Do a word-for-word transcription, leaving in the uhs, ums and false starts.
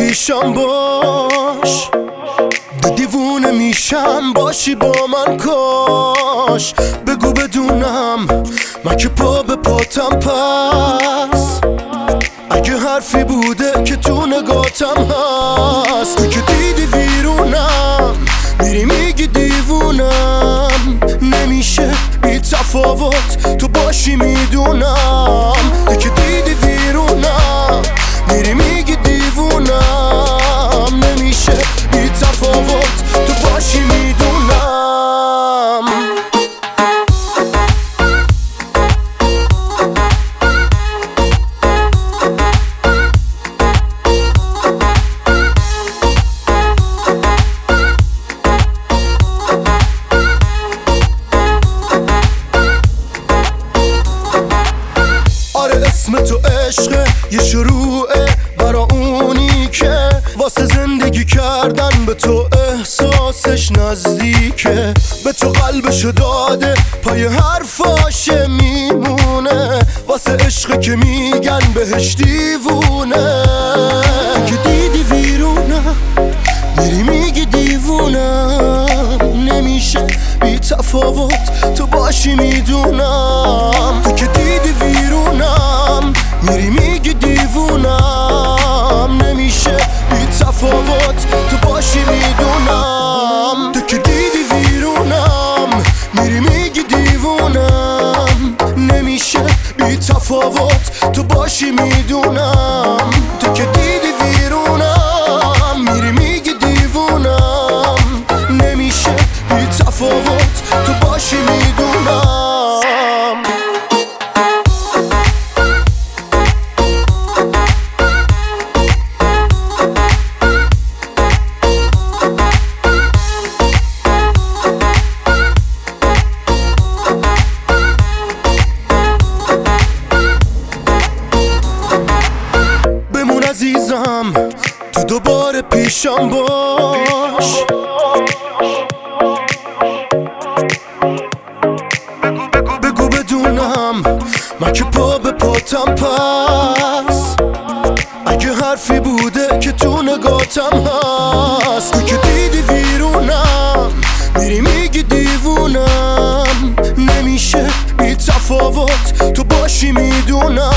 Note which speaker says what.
Speaker 1: پیشم باش، دیوونه میشم باشی با من کاش. بگو بدونم من که پا به پاتم، پس اگه حرفی بوده که تو نگاتم هست. تو که دیدی ویرونم میری میگی دیوونم، نمیشه بی تفاوت تو باشی میدونم. تو که دیدی ویرونم میری میگی دیوونم، نمیشه بی تفاوت تو باشی میدونم. اسم تو عشقه یه شروعه برا اونی که واسه زندگی کردن به تو احساسش نزدیکه. به تو قلبشو داده پای حرفاشه میمونه، واسه عشقه که میگن بهش دیوونه. که دیدی ویرونم میری میگی دیوونم، نمیشه بی تفاوت تو باشی میدونم. تو که دیدی ویرونم میری میگی دیوونم، نمیشه بی تفاوت تو باشی میدونم. تو که دیدی ویرونم میری میگی دیوونم، نمیشه بی تفاوت تو باشی میدونم. تو که دیدی ویرونم میری میگی دیوونم، نمیشه بی تفاوت تو باشی میدونم. عزیزم تو دوباره پیشم باش، بگو بدونم من که پا به پاتم، پس اگه حرفی بوده که تو نگاتم هست. تو که دیدی ویرونم میری میگی دیوونم، نمیشه بی تفاوت تو باشی میدونم.